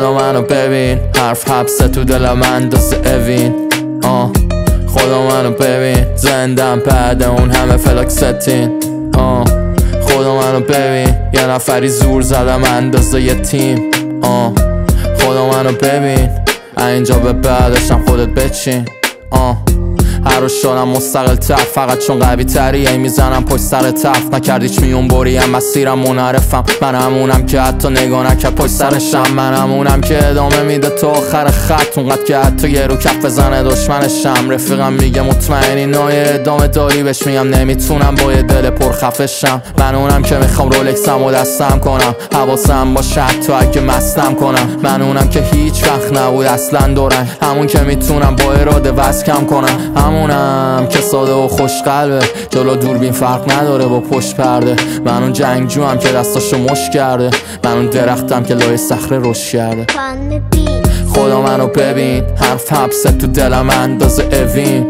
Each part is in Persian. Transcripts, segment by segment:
خدا منو ببین، حرف حبسه تو دل من دست اوین. خدا منو ببین، زندم بعد اون همه فلاک ستین. خدا منو ببین، یه نفری زور زدم اندازه یه تیم. خدا منو ببین، اینجا به بعدشم خودت بچین. هر روز شدم مستقل تر، فقط چون قوی تری ای میزنم پشت سر تف. نکردی چ میون بریم مسیرم منعرفم، من همونم که حتی نگاه نکرد پشت سرشم. من همونم که ادامه میده تا آخر خط، اونقدر که حتی یه رو کف بزنه دشمنشم. رفیقم میگه مطمئنی نای ادامه داری، بهش میگم نمیتونم با یه دل پر خفشم. من اونم که میخوام رولکسم و دستم کنم، حواسم باشه حتی اگه مستم کنم. من اونم که هیچ وقت نبود اصلا دورن، همون که میتونم با اراده وزن کم کنم. همونم که ساده و خوش قلبه، جلو دوربین فرق نداره با پشت پرده. من اون جنگجوام که دستاشو مشت کرده، من اون درختم که لای صخره رشد کرده. خدا منو ببین، حرف حبسه تو دلم اندازه اوین.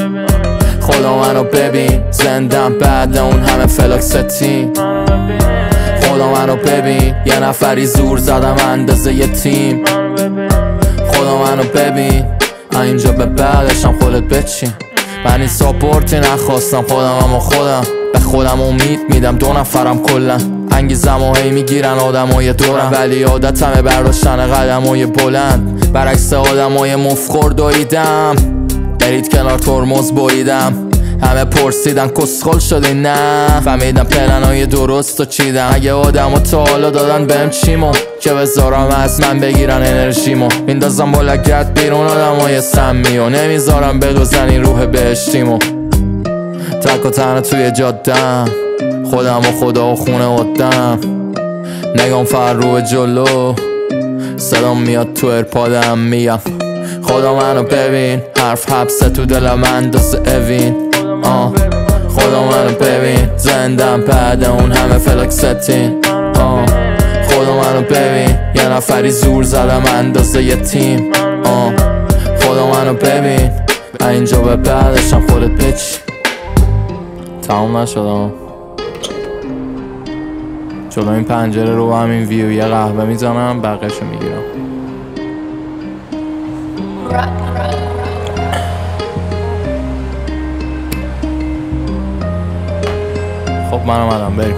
خدا منو ببین، زندم بعد اون همه فلاک ستین. خدا منو ببین، یه نفری زور زدم اندازه یه تیم. خدا منو ببین، اینجا به بعدشم خودت بچین. من این ساپورتی نخواستم، خودم و خودم به خودم امید میدم. 2 نفرم کلن، انگیزم و هی میگیرن آدمای دورم، ولی عادتمه برداشتن قدمای بلند. برعکس آدمای مفخور دویدم، برید کنار ترمز بریدم. همه پرسیدن کسخل شدی نه، فهمیدم پلنای درست و چیدم. اگه آدم و تا حالا دادن بهم چیمو که بذارم از من بگیرن انرژیمو، میندازم با لگت بیرون آدمای سمیو، نمیذارم بدوزن این روح بهشتیمو. تک و تنها توی جادم، خودم و خدا و خونه ودم. نگام فر رو جلو، صدام میاد تو ارپادم میگم خدا منو ببین، حرف حبسه تو دل من دست اوین. خدا منو ببین، زندم بعد اون همه فلاک ستین. خدا منو ببین، یه نفری زور زدم اندازه یه تیم. خدا منو ببین، اینجا به بعدشم خودت بچین. تمام نشدم، جلو این پنجره رو همین ویو یه قهوه میزنم، بقیه‌شو میگیرم. خب من اومدم، بریم.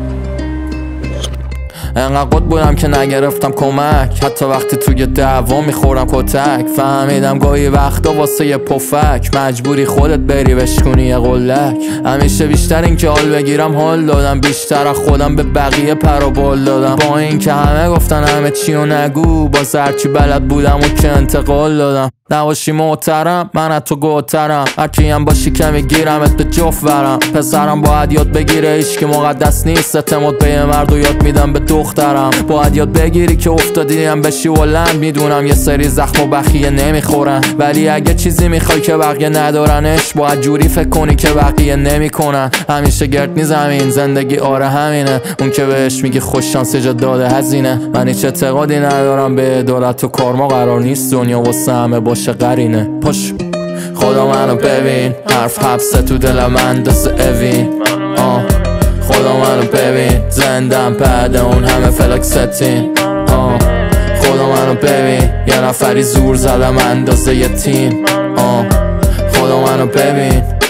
انقدر قد بودم که نگرفتم کمک، حتی وقتی توی دعوا میخورم کتک. فهمیدم گاهی وقتا واسه یه پفک مجبوری خودت بری بشکنی یه قلک. همیشه بیشتر این که حال بگیرم حال دادم، بیشتر از خودم به بقیه پر و بال دادم. با این که همه گفتن همه چی و نگو، باز هرچی بلد بودم و که انتقال دادم. نباشی محترم من از تو گوترم، هرکی هم باشی که میگیرمت به جفت ورم. پسرم باید یاد بگیره عشق مقدس نیست، اعتماد به یه مرد و یاد میدم به دخترم. باید یاد بگیری که افتادیم بشی ولند. میدونم یه سری زخم و بخیه نمیخورن، ولی اگه چیزی میخوای که بقیه ندارنش، باید جوری فکر کنی که بقیه نمیکنن. همیشه گرد میزمین، زندگی آره همینه، اون که بهش میگی خوش شانس جا داده هزینه. من هیچ اعتقادی ندارم به عدالت و کارما، قرار نیست دنیا واسه همه باشه قرینه. پاش خدا منو ببین، حرف حبسه تو دل من دست اوین. خدا منو ببین، زندم بعد اون همه فلاک ستین. خدا منو ببین، یه نفری زور زدم اندازه یه تیم. خدا منو ببین.